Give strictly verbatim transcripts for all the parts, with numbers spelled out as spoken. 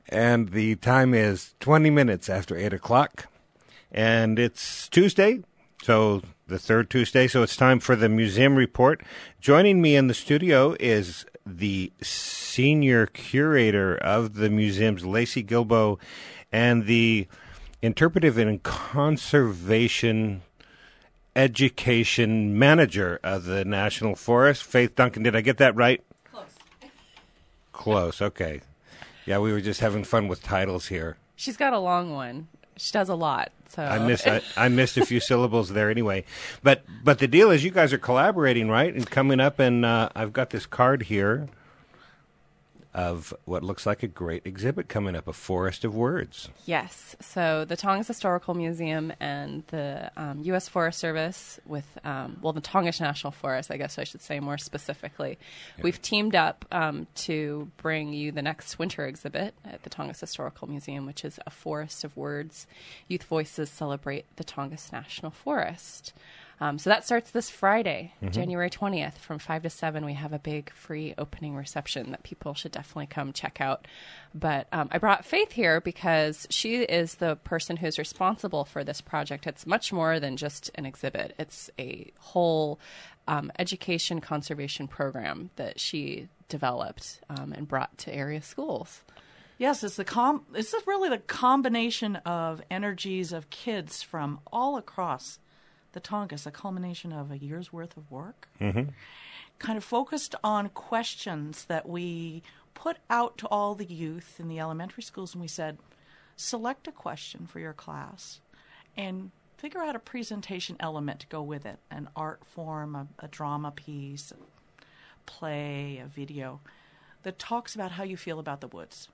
And the time is twenty minutes after eight o'clock. And it's Tuesday, so the third Tuesday, so it's time for the Museum Report. Joining me in the studio is the senior curator of the museums, Lacey Gilbo, and the interpretive and conservation education manager of the National Forest, Faith Duncan. Did I get that right? Close. Close, okay. Yeah, we were just having fun with titles here. She's got a long one. She does a lot. So I missed I, I missed a few syllables there anyway. But but the deal is you guys are collaborating, right? And coming up, and uh, I've got this card here of what looks like a great exhibit coming up, A Forest of Words. Yes. So the Tongass Historical Museum and the um, U S Forest Service with, um, well, the Tongass National Forest, I guess I should say more specifically. Yeah. We've teamed up um, to bring you the next winter exhibit at the Tongass Historical Museum, which is A Forest of Words. Youth Voices Celebrate the Tongass National Forest. Um, so that starts this Friday, mm-hmm. January twentieth, from five to seven. We have a big free opening reception that people should definitely come check out. But um, I brought Faith here because she is the person who's responsible for this project. It's much more than just an exhibit. It's a whole um, education conservation program that she developed um, and brought to area schools. Yes, it's the com- it's really the combination of energies of kids from all across the Tongass, a culmination of a year's worth of work, mm-hmm. kind of focused on questions that we put out to all the youth in the elementary schools, and we said, select a question for your class and figure out a presentation element to go with it, an art form, a, a drama piece, a play, a video that talks about how you feel about the woods.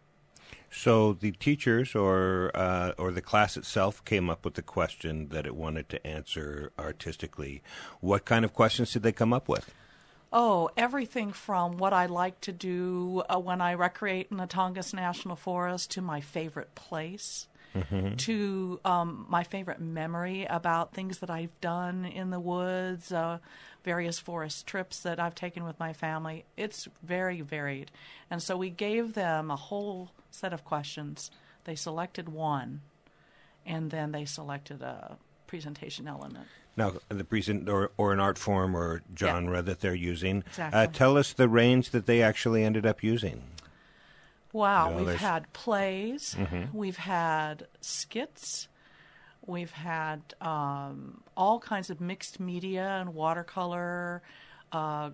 So the teachers or uh, or the class itself came up with the question that it wanted to answer artistically. What kind of questions did they come up with? Oh, everything from what I like to do uh, when I recreate in the Tongass National Forest to my favorite place, mm-hmm. to um, my favorite memory about things that I've done in the woods, uh, various forest trips that I've taken with my family. It's very varied. And so we gave them a whole set of questions. They selected one, and then they selected a presentation element. Now, the present or, or an art form or genre yeah. that they're using. Exactly. Uh, tell us the range that they actually ended up using. Wow, you know, we've there's... had plays, mm-hmm. we've had skits, we've had um, all kinds of mixed media and watercolor, uh,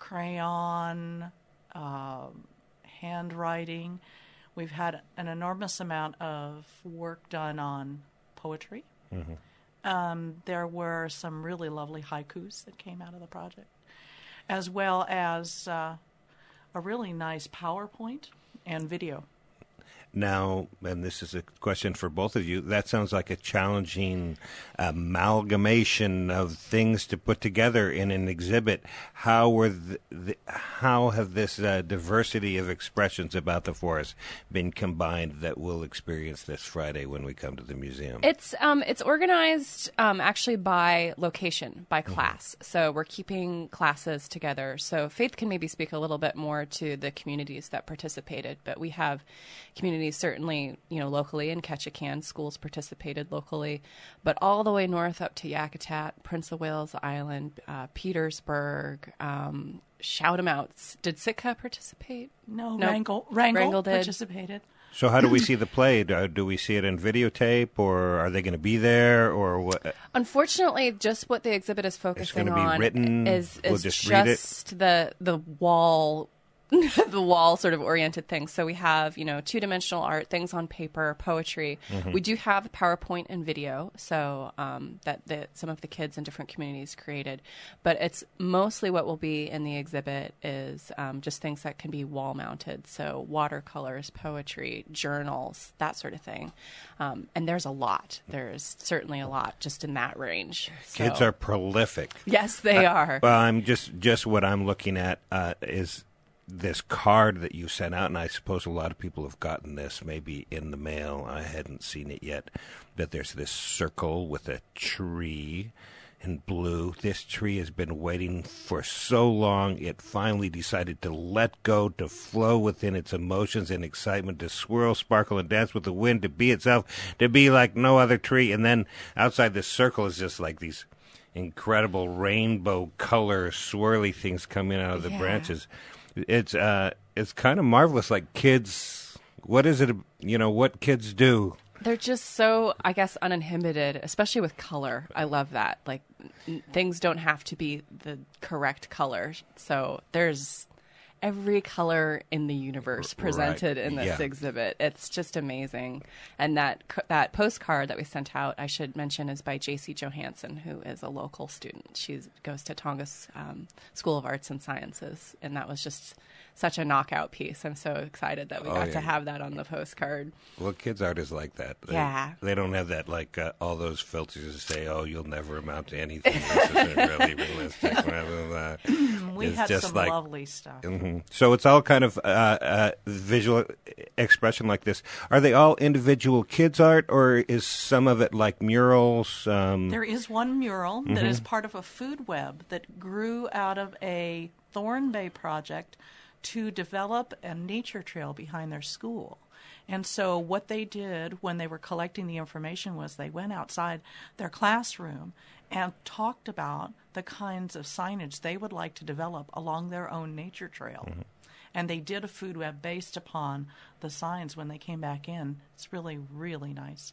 crayon, uh, handwriting. We've had an enormous amount of work done on poetry. Mm-hmm. Um, there were some really lovely haikus that came out of the project, as well as uh, a really nice PowerPoint and video. Now, and this is a question for both of you, that sounds like a challenging amalgamation of things to put together in an exhibit. How were the, the, how have this uh, diversity of expressions about the forest been combined that we'll experience this Friday when we come to the museum? It's um, it's organized um, actually by location, by class. Mm-hmm. So we're keeping classes together. So Faith can maybe speak a little bit more to the communities that participated, but we have communities certainly, you know, locally in Ketchikan, schools participated locally, but all the way north up to Yakutat, Prince of Wales Island, uh, Petersburg, um, shout 'em outs. Did Sitka participate? No, no. Wrangell, Wrangell, Wrangell did. participated. So how do we see the play? Do, do we see it in videotape, or are they going to be there, or what? Unfortunately, just what the exhibit is focusing it's on be written. is, is we'll just, just read it. the the wall the wall sort of oriented things. So we have, you know, two-dimensional art, things on paper, poetry. Mm-hmm. We do have PowerPoint and video, so um, that the, some of the kids in different communities created. But it's mostly what will be in the exhibit is um, just things that can be wall-mounted, so watercolors, poetry, journals, that sort of thing. Um, and there's a lot. There's certainly a lot just in that range. So. Kids are prolific. Yes, they uh, are. Well, I'm just, just what I'm looking at uh, is this card that you sent out, and I suppose a lot of people have gotten this maybe in the mail. I hadn't seen it yet, but there's this circle with a tree, and blue. This tree has been waiting for so long. It finally decided to let go, to flow within its emotions and excitement, to swirl, sparkle, and dance with the wind, to be itself, to be like no other tree. And then outside this circle is just like these incredible rainbow color swirly things coming out of the Yeah. branches. It's uh, it's kind of marvelous. Like kids, what is it? You know what kids do? They're just so, I guess, uninhibited, especially with color. I love that. Like, n- things don't have to be the correct color. So there's every color in the universe presented Right. in this Yeah. exhibit. It's just amazing. And that co- that postcard that we sent out, I should mention, is by J C Johansson, who is a local student. She goes to Tongass um, School of Arts and Sciences, and that was just such a knockout piece. I'm so excited that we Oh, got yeah. to have that on the postcard. Well, kids' art is like that. They, Yeah. They don't have that, like, uh, all those filters to say, oh, you'll never amount to anything. This isn't really realistic. Blah, blah, blah. We It's had just some like- lovely stuff. Mhm. So it's all kind of uh, uh, visual expression like this. Are they all individual kids' art, or is some of it like murals? Um, There is one mural that is part of a food web that grew out of a Thorn Bay project to develop a nature trail behind their school. And so what they did when they were collecting the information was they went outside their classroom and talked about the kinds of signage they would like to develop along their own nature trail. And they did a food web based upon the signs when they came back in. It's really, really nice.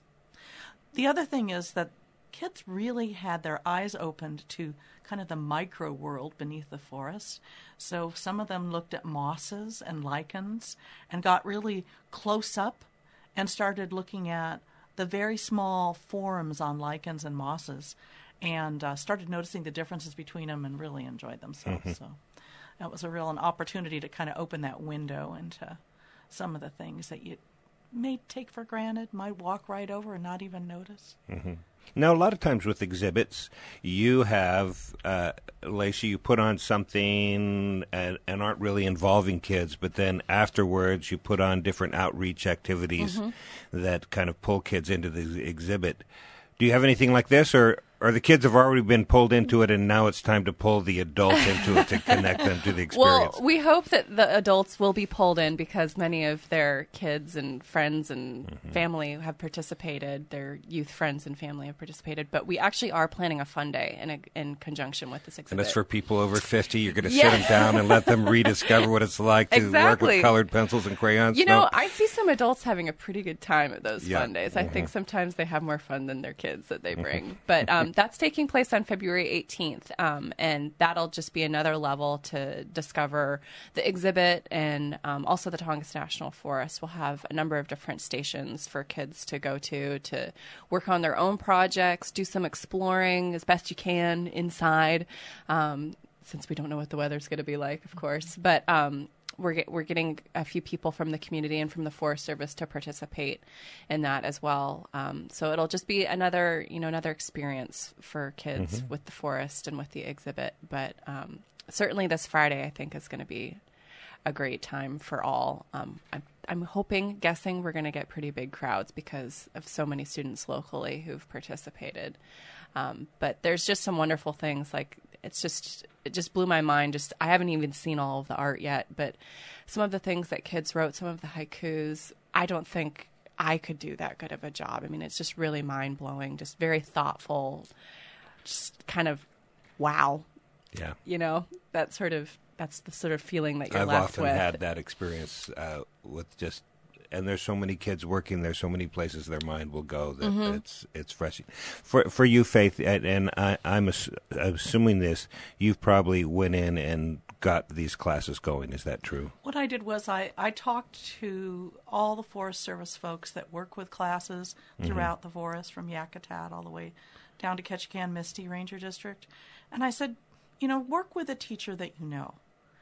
The other thing is that kids really had their eyes opened to kind of the micro world beneath the forest. So some of them looked at mosses and lichens and got really close up and started looking at the very small forms on lichens and mosses and uh, started noticing the differences between them and really enjoyed themselves. So that was a real an opportunity to kind of open that window into some of the things that you may take for granted, might walk right over and not even notice. Now, a lot of times with exhibits, you have, uh, Lacey, you put on something and, and aren't really involving kids, but then afterwards you put on different outreach activities that kind of pull kids into the exhibit. Do you have anything like this, or, or the kids have already been pulled into it and now it's time to pull the adults into it to connect them to the experience? Well, we hope that the adults will be pulled in because many of their kids and friends and Mm-hmm. family have participated. Their youth friends and family have participated. But we actually are planning a fun day in a, in conjunction with this exhibit. And that's for people over fifty. You're going to Yeah. sit them down and let them rediscover what it's like to work Exactly. with colored pencils and crayons. You know, No? I see some adults having a pretty good time at those Yeah. fun days. I Mhm. think sometimes they have more fun than their kids that they bring. But um, that's taking place on February eighteenth, um, and that'll just be another level to discover the exhibit. And um, also the Tongass National Forest will have a number of different stations for kids to go to to work on their own projects, do some exploring as best you can inside, um, since we don't know what the weather's going to be like, of course. But um, we're get, we're getting a few people from the community and from the Forest Service to participate in that as well. Um, so it'll just be another, you know, another experience for kids with the forest and with the exhibit. But um, certainly this Friday, I think, is going to be a great time for all. Um, I'm, I'm hoping, guessing, we're going to get pretty big crowds because of so many students locally who've participated. Um, but there's just some wonderful things. Like it's just, it just blew my mind. Just I haven't even seen all of the art yet, but some of the things that kids wrote, some of the haikus, I don't think I could do that good of a job. I mean, it's just really mind blowing. Just very thoughtful. Just kind of wow. Yeah. You know, that sort of that's the sort of feeling that you're I've left often with. had that experience uh, with just, and there's so many kids working. There's so many places their mind will go that Mm-hmm. it's it's fresh. For for you, Faith, and, and I, I'm ass- assuming this, you've probably went in and got these classes going. Is that true? What I did was I, I talked to all the Forest Service folks that work with classes throughout the forest, from Yakutat all the way down to Ketchikan Misty Ranger District. And I said, you know, work with a teacher that you know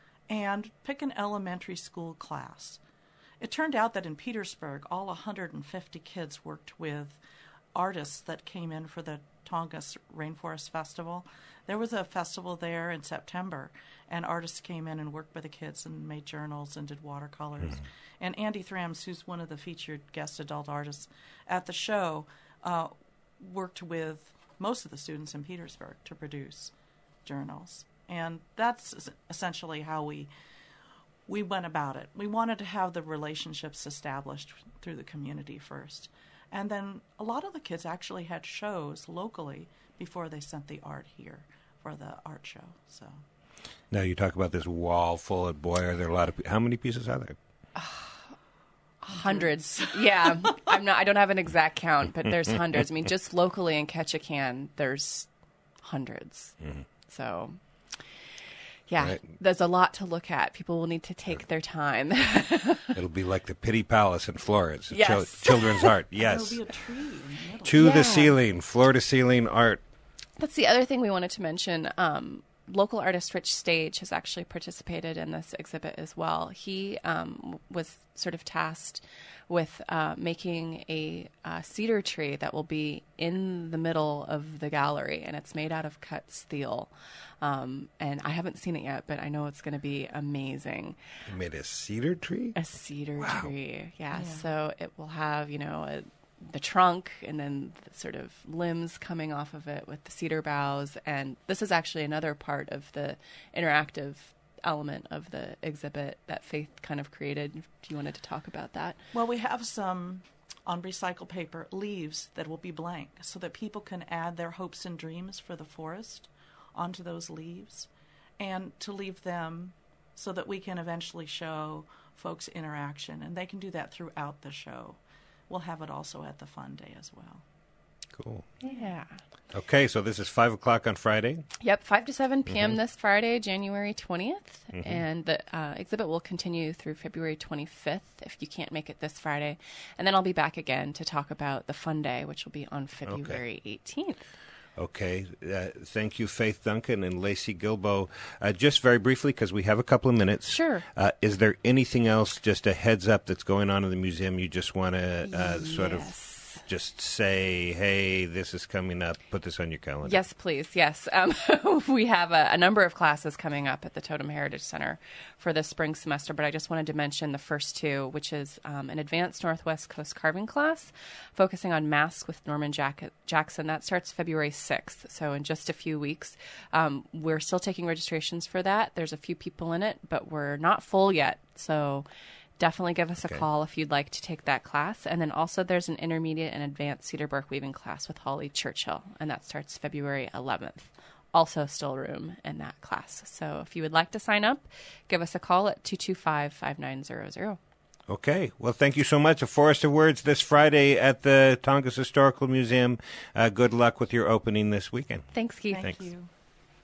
and pick an elementary school class. It turned out that in Petersburg, all one hundred fifty kids worked with artists that came in for the Tongass Rainforest Festival. There was a festival there in September, and artists came in and worked with the kids and made journals and did watercolors. And Andy Thrams, who's one of the featured guest adult artists at the show, uh, worked with most of the students in Petersburg to produce journals. And that's essentially how we we went about it. We wanted to have the relationships established through the community first. And then a lot of the kids actually had shows locally before they sent the art here for the art show. So now you talk about this wall full of, boy, are there a lot of, how many pieces are there? Hundreds. Yeah. I'm not, I don't have an exact count, but there's hundreds. I mean, just locally in Ketchikan, there's hundreds. Mm-hmm. So, yeah, right. There's a lot to look at. People will need to take their time. It'll be like the Pitti Palace in Florence. Yes. Chil- children's art. Yes. There'll be a tree in the middle. To yeah. the ceiling, floor to ceiling art. That's the other thing we wanted to mention. Um, local artist Rich Stage has actually participated in this exhibit as well. He um, was sort of tasked with uh, making a uh, cedar tree that will be in the middle of the gallery, and it's made out of cut steel. Um, and I haven't seen it yet, but I know it's going to be amazing. You made a cedar tree? A cedar wow. tree, yeah. yeah. So it will have, you know, a the trunk and then the sort of limbs coming off of it with the cedar boughs. And this is actually another part of the interactive element of the exhibit that Faith kind of created. If you wanted to talk about that. Well, we have some on recycled paper leaves that will be blank so that people can add their hopes and dreams for the forest onto those leaves and to leave them so that we can eventually show folks interaction. And they can do that throughout the show. We'll have it also at the Fun Day as well. Cool. Yeah. Okay, so this is five o'clock on Friday? Yep, five to seven p.m. Mm-hmm. this Friday, January twentieth. Mm-hmm. And the uh, exhibit will continue through February twenty-fifth if you can't make it this Friday. And then I'll be back again to talk about the Fun Day, which will be on February okay. eighteenth. Okay. Uh, thank you, Faith Duncan and Lacey Gilbo. Uh, just very briefly, because we have a couple of minutes. Sure. Uh, is there anything else, just a heads up that's going on in the museum you just want to uh, yes. sort of just say, hey, this is coming up, put this on your calendar? Yes, please. Yes. Um, we have a, a number of classes coming up at the Totem Heritage Center for this spring semester, but I just wanted to mention the first two, which is um, an advanced Northwest Coast carving class focusing on masks with Norman Jack- Jackson. That starts February sixth, so in just a few weeks. Um, we're still taking registrations for that. There's a few people in it, but we're not full yet, so definitely give us okay. a call if you'd like to take that class. And then also there's an intermediate and advanced cedar bark weaving class with Holly Churchill, and that starts February eleventh. Also still room in that class. So if you would like to sign up, give us a call at two two five, five nine zero zero. Okay. Well, thank you so much. A Forest of Words this Friday at the Tongass Historical Museum. Uh, good luck with your opening this weekend. Thanks, Keith. Thank Thanks. you.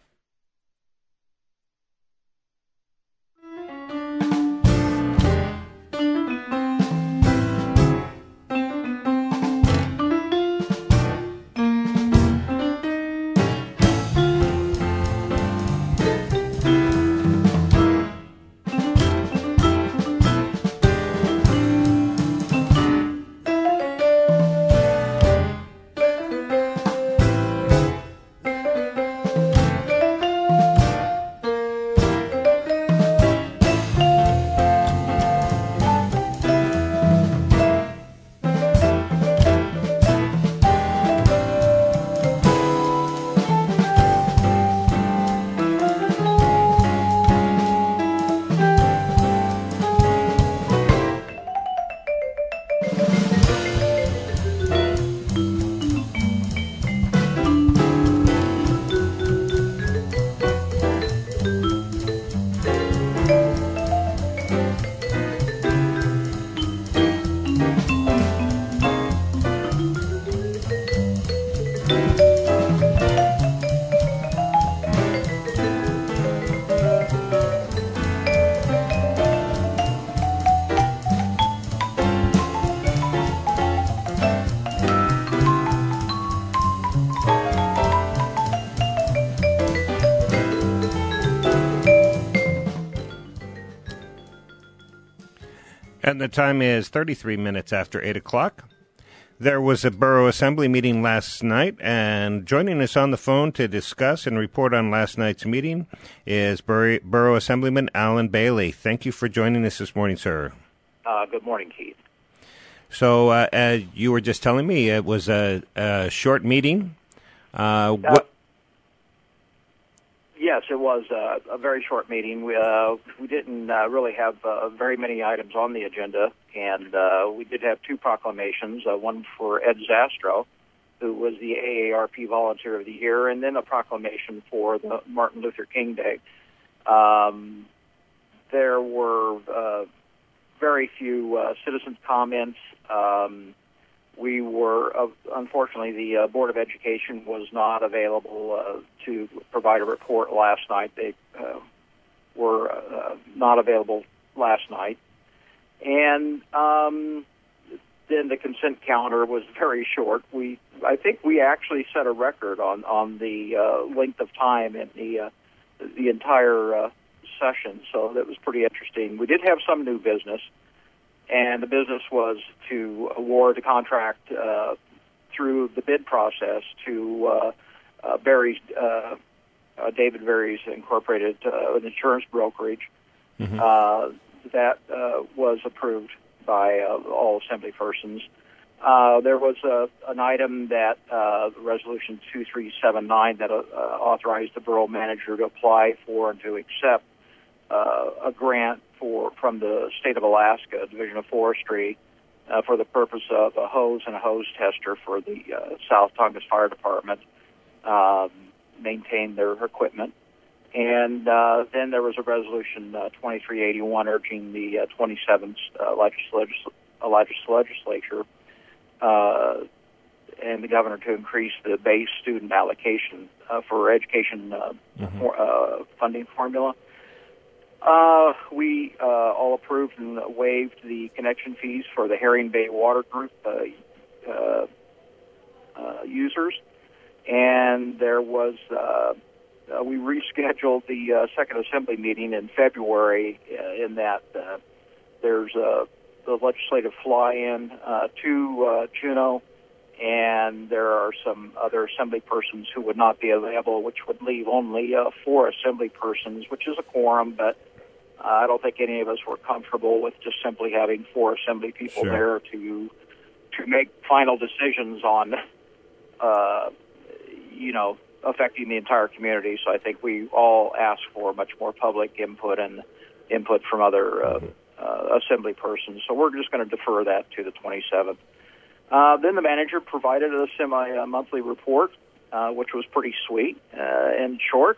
And the time is thirty-three minutes after eight o'clock. There was a Borough Assembly meeting last night, and joining us on the phone to discuss and report on last night's meeting is Bur- Borough Assemblyman Alan Bailey. Thank you for joining us this morning, sir. Uh, good morning, Keith. So, uh, as you were just telling me, it was a, a short meeting Uh, what? Uh, yes, it was uh, a very short meeting. We, uh, we didn't uh, really have uh, very many items on the agenda, and uh, we did have two proclamations, uh, one for Ed Zastro, who was the A A R P Volunteer of the Year, and then a proclamation for the Martin Luther King Day. Um, there were uh, very few uh, citizens' comments. Um, we were, uh, unfortunately, the uh, Board of Education was not available uh, to provide a report last night. They uh, were uh, not available last night. And um, then the consent calendar was very short. We, I think we actually set a record on, on the uh, length of time in the, uh, the entire uh, session, so that was pretty interesting. We did have some new business. And the business was to award the contract uh, through the bid process to uh, uh, Barry's, uh, uh, David Barry's Incorporated, uh, an insurance brokerage. Mm-hmm. Uh, that uh, was approved by uh, all assembly persons. Uh, there was a, an item that uh, Resolution two three seven nine that uh, authorized the borough manager to apply for and to accept uh, a grant for from the state of Alaska, Division of Forestry, uh, for the purpose of a hose and a hose tester for the uh, South Tongass Fire Department, um, maintain their equipment. And uh, then there was a resolution, uh, twenty-three eighty-one, urging the uh, twenty-seventh uh, legisl- legislature uh, and the governor to increase the base student allocation uh, for education uh, mm-hmm. for, uh, funding formula. Uh, we uh, all approved and waived the connection fees for the Herring Bay Water Group uh, uh, uh, users, and there was uh, uh, we rescheduled the uh, second assembly meeting in February. Uh, in that uh, there's uh, the legislative fly-in uh, to uh, Juneau, and there are some other assembly persons who would not be available, which would leave only uh, four assembly persons, which is a quorum, but Uh, I don't think any of us were comfortable with just simply having four assembly people sure. there to to make final decisions on, uh, you know, affecting the entire community. So I think we all asked for much more public input and input from other uh, mm-hmm. uh, assembly persons. So we're just going to defer that to the twenty-seventh. Uh, then the manager provided a semi-monthly report, uh, which was pretty sweet uh, and short.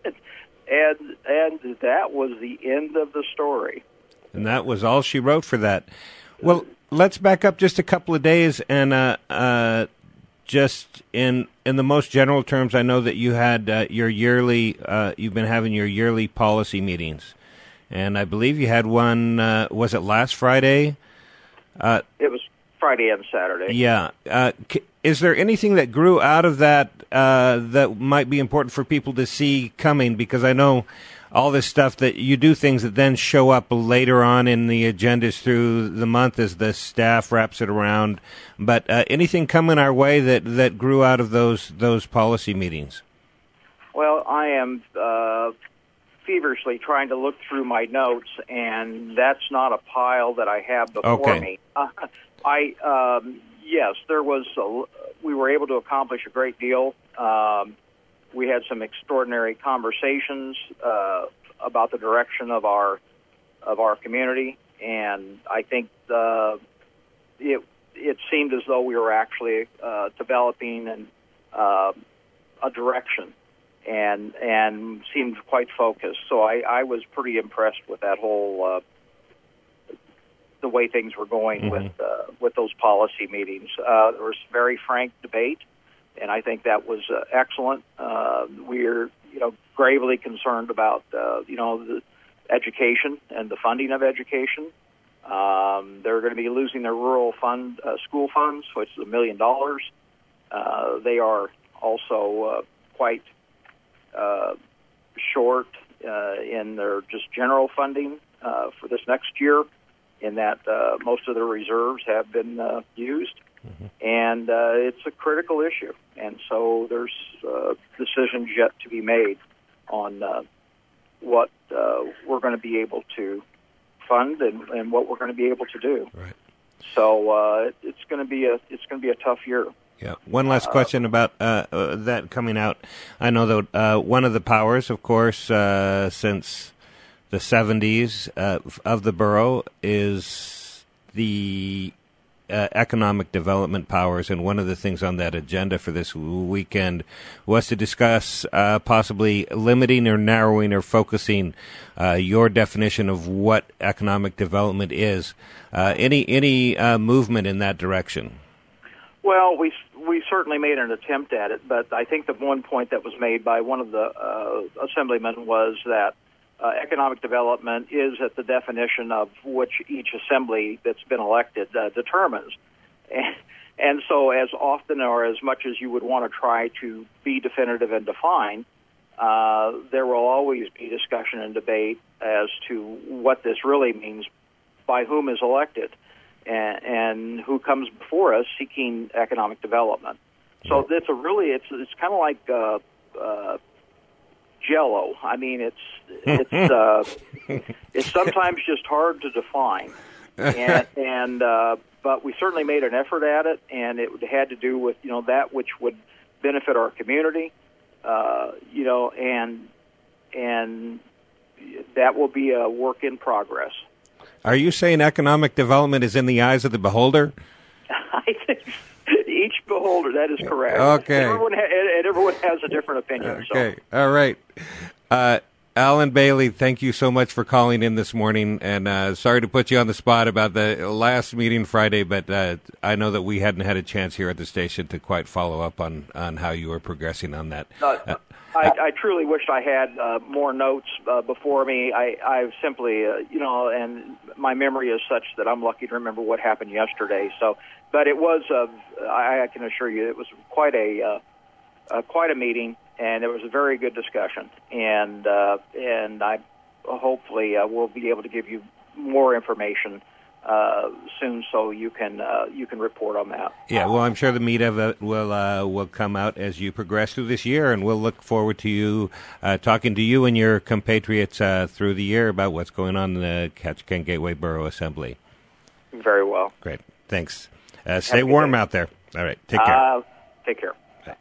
And and that was the end of the story. And that was all she wrote for that. Well, let's back up just a couple of days, and uh, uh, just in in the most general terms, I know that you had uh, your yearly, uh, you've been having your yearly policy meetings, and I believe you had one. Uh, was it last Friday? Uh, it was Friday and Saturday. Yeah. Uh, c- is there anything that grew out of that uh, that might be important for people to see coming? Because I know all this stuff that you do things that then show up later on in the agendas through the month as the staff wraps it around. But uh, anything coming our way that, that grew out of those those policy meetings? Well, I am uh, feverishly trying to look through my notes, and that's not a pile that I have before okay. me. Uh, I um, yes, there was. A, we were able to accomplish a great deal. Um, we had some extraordinary conversations uh, about the direction of our of our community, and I think uh, it it seemed as though we were actually uh, developing and uh, a direction, and and seemed quite focused. So I, I was pretty impressed with that whole. Uh, the way things were going mm-hmm. with uh, with those policy meetings. Uh, there was very frank debate, and I think that was uh, excellent. Uh, we're, you know, gravely concerned about, uh, you know, the education and the funding of education. Um, they're going to be losing their rural fund, uh, school funds, which is a million dollars. Uh, they are also uh, quite uh, short uh, in their just general funding uh, for this next year, in that uh, most of the reserves have been uh, used, mm-hmm. and uh, it's a critical issue. And so there's uh, decisions yet to be made on uh, what uh, we're going to be able to fund and, and what we're going to be able to do. Right. So uh, it's going to be a it's going to be a tough year. Yeah. One last question about uh, uh, that coming out. I know that uh, one of the powers, of course, uh, since the seventies uh, of the borough is the uh, economic development powers, and one of the things on that agenda for this weekend was to discuss uh, possibly limiting or narrowing or focusing uh, your definition of what economic development is. Uh, any any uh, movement in that direction? Well, we we certainly made an attempt at it, but I think the one point that was made by one of the uh, assemblymen was that uh, economic development is at the definition of which each assembly that's been elected uh, determines. And, and so as often or as much as you would want to try to be definitive and define, uh, there will always be discussion and debate as to what this really means, by whom is elected, and, and who comes before us seeking economic development. So it's a really, it's it's kind of like uh, uh, Jell-O. I mean, it's it's uh, it's sometimes just hard to define, and, and uh, but we certainly made an effort at it, and it had to do with you know that which would benefit our community, uh, you know, and and that will be a work in progress. Are you saying economic development is in the eyes of the beholder? I think each beholder, that is correct. Okay. Everyone ha- and everyone has a different opinion. Okay. So. All right. Uh, Alan Bailey, thank you so much for calling in this morning. And uh, sorry to put you on the spot about the last meeting Friday, but uh, I know that we hadn't had a chance here at the station to quite follow up on, on how you were progressing on that. Uh, uh, I, I truly wished I had uh, more notes uh, before me. I, I've simply, uh, you know, and my memory is such that I'm lucky to remember what happened yesterday. So, but it was, uh, I, I can assure you, it was quite a, uh, uh, quite a meeting, and it was a very good discussion. And uh, and I hopefully uh, will be able to give you more information uh, soon, so you can uh, you can report on that. Yeah, well, I'm sure the meat of it will uh, will come out as you progress through this year, and we'll look forward to you uh, talking to you and your compatriots uh, through the year about what's going on in the Ketchikan Gateway Borough Assembly. Very well. Great. Thanks. Uh, stay warm out there. All right. Take care. Uh, take care. Bye.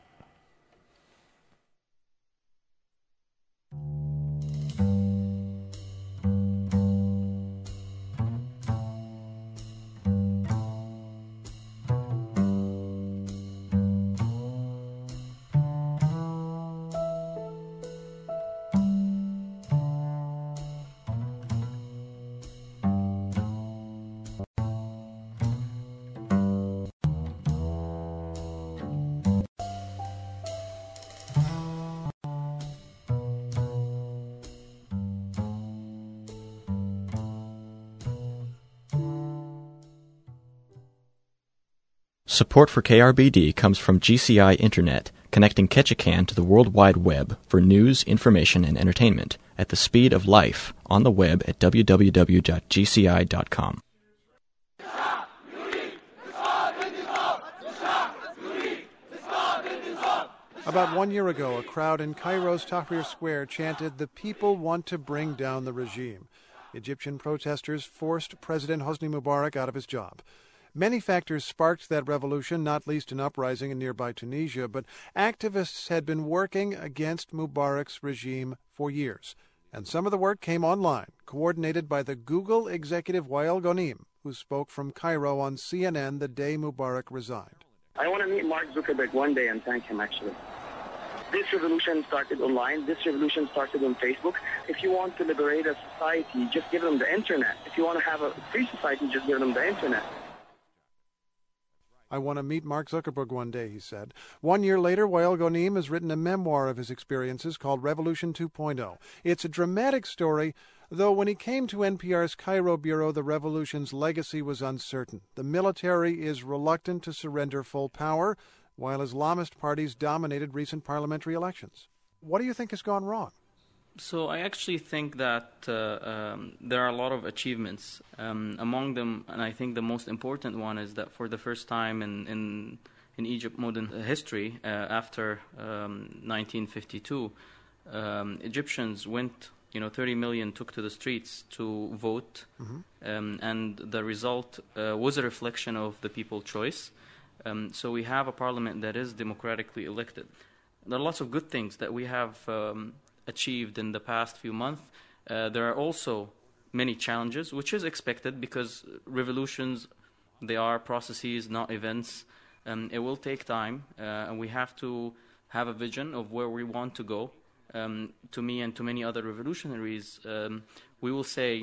Support for K R B D comes from G C I Internet, connecting Ketchikan to the World Wide Web for news, information, and entertainment at the speed of life on the web at w w w dot g c i dot com. About one year ago, a crowd in Cairo's Tahrir Square chanted, "The people want to bring down the regime." Egyptian protesters forced President Hosni Mubarak out of his job. Many factors sparked that revolution, not least an uprising in nearby Tunisia, but activists had been working against Mubarak's regime for years. And some of the work came online, coordinated by the Google executive Wael Ghonim, who spoke from Cairo on C N N the day Mubarak resigned. I want to meet Mark Zuckerberg one day and thank him, actually. This revolution started online. This revolution started on Facebook. If you want to liberate a society, just give them the internet. If you want to have a free society, just give them the internet. I want to meet Mark Zuckerberg one day, he said. One year later, Wael Ghonim has written a memoir of his experiences called Revolution two point oh. It's a dramatic story, though when he came to N P R's Cairo bureau, the revolution's legacy was uncertain. The military is reluctant to surrender full power, while Islamist parties dominated recent parliamentary elections. What do you think has gone wrong? So I actually think that uh, um, there are a lot of achievements. Um, among them, and I think the most important one is that for the first time in in, in Egypt modern history, uh, after um, nineteen fifty-two, um, Egyptians went, you know, thirty million took to the streets to vote, mm-hmm. um, and the result uh, was a reflection of the people's choice. Um, so we have a parliament that is democratically elected. There are lots of good things that we have um, achieved in the past few months. Uh, there are also many challenges, which is expected because revolutions, they are processes, not events. Um, it will take time, uh, and we have to have a vision of where we want to go. Um, to me and to many other revolutionaries, um, we will say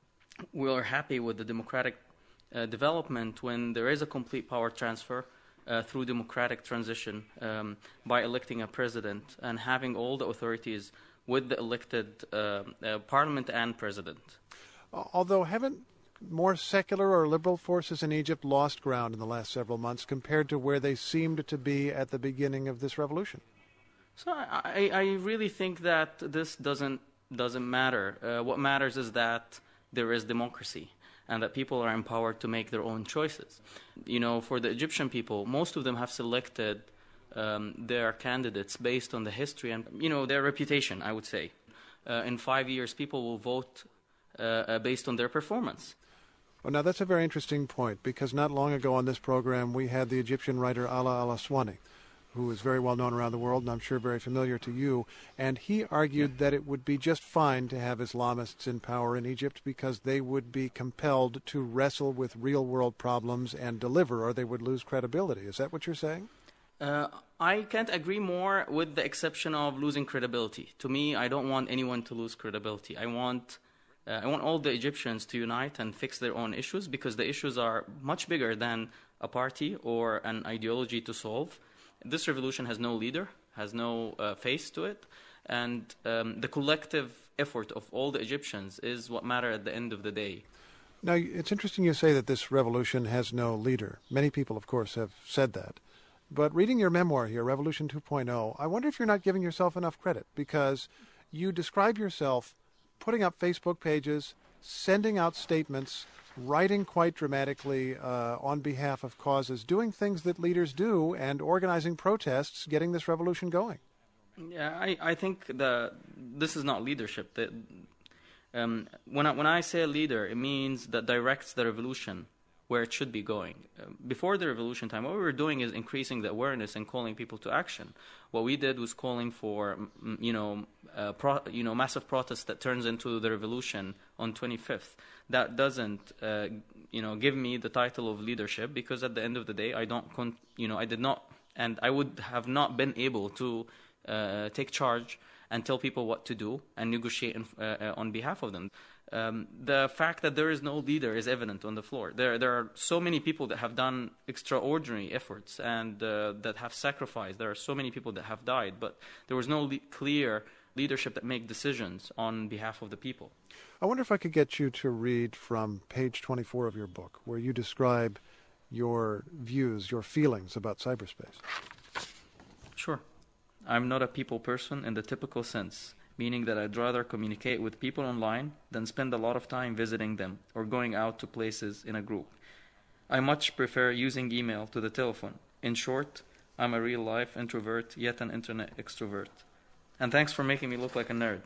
we are happy with the democratic uh, development when there is a complete power transfer uh, through democratic transition um, by electing a president and having all the authorities with the elected uh, uh, parliament and president. Although haven't more secular or liberal forces in Egypt lost ground in the last several months compared to where they seemed to be at the beginning of this revolution? So I, I really think that this doesn't doesn't matter. Uh, what matters is that there is democracy and that people are empowered to make their own choices. You know, for the Egyptian people, most of them have selected um, their candidates based on the history and, you know, their reputation, I would say. Uh, in five years, people will vote uh, uh, based on their performance. Well, now, that's a very interesting point, because not long ago on this program, we had the Egyptian writer Ala Al-Aswani, who is very well known around the world, and I'm sure very familiar to you, and he argued that it would be just fine to have Islamists in power in Egypt because they would be compelled to wrestle with real-world problems and deliver, or they would lose credibility. Is that what you're saying? Uh, I can't agree more, with the exception of losing credibility. To me, I don't want anyone to lose credibility. I want, uh, I want all the Egyptians to unite and fix their own issues, because the issues are much bigger than a party or an ideology to solve. This revolution has no leader, has no uh, face to it, and um, the collective effort of all the Egyptians is what matters at the end of the day. Now, it's interesting you say that this revolution has no leader. Many people, of course, have said that. But reading your memoir here, Revolution two point oh, I wonder if you're not giving yourself enough credit, because you describe yourself putting up Facebook pages, sending out statements, writing quite dramatically uh, on behalf of causes, doing things that leaders do, and organizing protests, getting this revolution going. Yeah, I, I think the this is not leadership. The, um, when I, when I say a leader, it means that directs the revolution where it should be going. Uh, before the revolution time, what we were doing is increasing the awareness and calling people to action. What we did was calling for, you know, uh, pro, you know, massive protest that turns into the revolution on twenty-fifth. That doesn't, uh, you know, give me the title of leadership, because at the end of the day, I don't, con- you know, I did not, and I would have not been able to uh, take charge and tell people what to do and negotiate in, uh, uh, on behalf of them. Um, the fact that there is no leader is evident on the floor. There, there are so many people that have done extraordinary efforts and uh, that have sacrificed. There are so many people that have died, but there was no le- clear leadership that make decisions on behalf of the people. I wonder if I could get you to read from page twenty-four of your book, where you describe your views, your feelings about cyberspace. Sure. I'm not a people person in the typical sense, meaning that I'd rather communicate with people online than spend a lot of time visiting them or going out to places in a group. I much prefer using email to the telephone. In short, I'm a real-life introvert, yet an internet extrovert. And thanks for making me look like a nerd.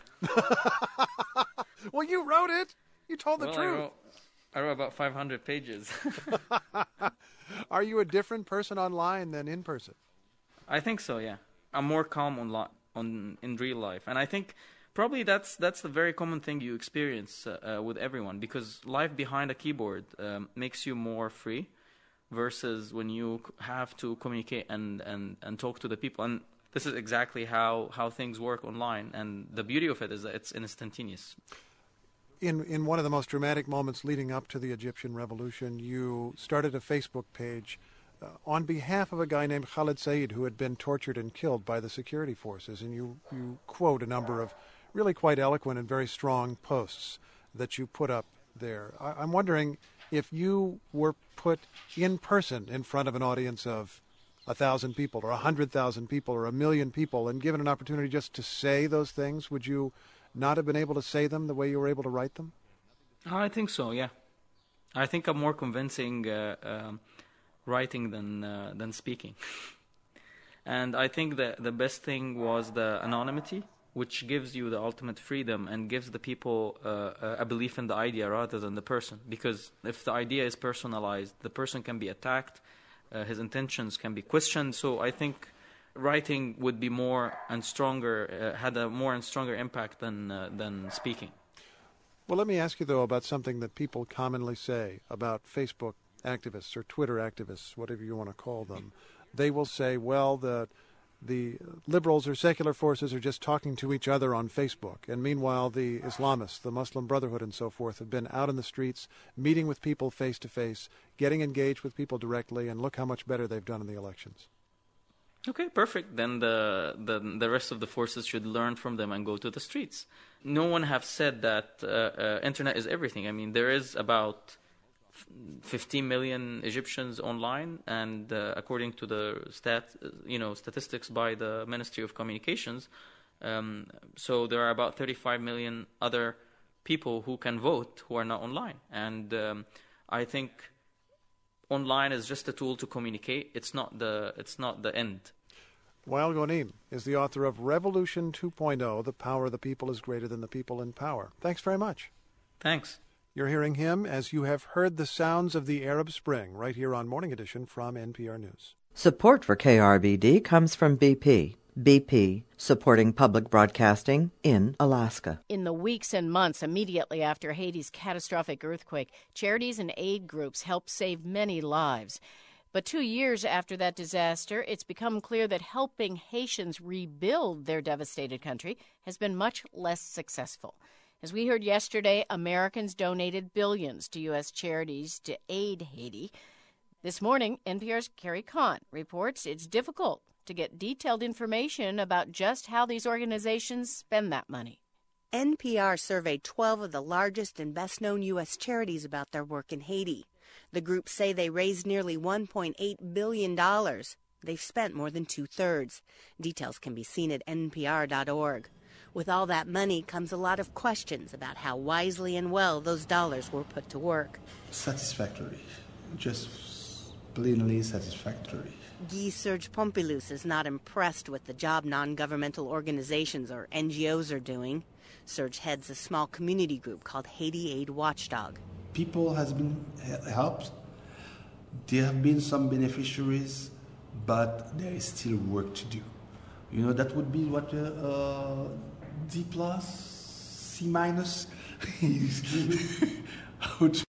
Well, you wrote it. You told the well, truth. I wrote, I wrote about five hundred pages. Are you a different person online than in person? I think so, yeah. I'm more calm on, lo- on in real life. And I think probably that's that's the very common thing you experience uh, uh, with everyone, because life behind a keyboard um, makes you more free versus when you have to communicate and, and, and talk to the people. And this is exactly how, how things work online. And the beauty of it is that it's instantaneous. In in one of the most dramatic moments leading up to the Egyptian revolution, you started a Facebook page uh, on behalf of a guy named Khalid Said, who had been tortured and killed by the security forces. And you, you quote a number of really quite eloquent and very strong posts that you put up there. I, I'm wondering if you were put in person in front of an audience of a thousand people or a hundred thousand people or a million people and given an opportunity just to say those things, would you not have been able to say them the way you were able to write them? I think so, yeah. I think I'm more convincing uh, um, writing than uh, than speaking. And I think that the best thing was the anonymity, which gives you the ultimate freedom and gives the people uh, a belief in the idea rather than the person. Because if the idea is personalized, the person can be attacked uh, his intentions can be questioned. So I think writing would be more and stronger, uh, had a more and stronger impact than uh, than speaking. Well, let me ask you, though, about something that people commonly say about Facebook activists or Twitter activists, whatever you want to call them. They will say, well, the the liberals or secular forces are just talking to each other on Facebook. And meanwhile, the Islamists, the Muslim Brotherhood and so forth, have been out in the streets, meeting with people face-to-face, getting engaged with people directly, and look how much better they've done in the elections. Okay, perfect. Then the, the the rest of the forces should learn from them and go to the streets. No one have said that uh, uh, internet is everything. I mean, there is about fifteen million Egyptians online, and uh, according to the stat, you know, statistics by the Ministry of Communications, um, so there are about thirty-five million other people who can vote who are not online. And um, I think online is just a tool to communicate. It's not the it's not the end. Wael Ghonim is the author of Revolution two point oh, The Power of the People is Greater Than the People in Power. Thanks very much. Thanks. You're hearing him as you have heard the sounds of the Arab Spring right here on Morning Edition from N P R News. Support for K R B D comes from B P. B P, supporting public broadcasting in Alaska. In the weeks and months immediately after Haiti's catastrophic earthquake, charities and aid groups helped save many lives. But two years after that disaster, it's become clear that helping Haitians rebuild their devastated country has been much less successful. As we heard yesterday, Americans donated billions to U S charities to aid Haiti. This morning, N P R's Carrie Kahn reports it's difficult to get detailed information about just how these organizations spend that money. N P R surveyed twelve of the largest and best-known U S charities about their work in Haiti. The groups say they raised nearly one point eight billion dollars. They've spent more than two-thirds. Details can be seen at N P R dot org. With all that money comes a lot of questions about how wisely and well those dollars were put to work. Satisfactory. Just plainly satisfactory. Guy Serge Pompilus is not impressed with the job non-governmental organizations or N G Os are doing. Serge heads a small community group called Haiti Aid Watchdog. People has been helped. There have been some beneficiaries, but there is still work to do. You know, that would be what, uh, uh, D plus, C minus?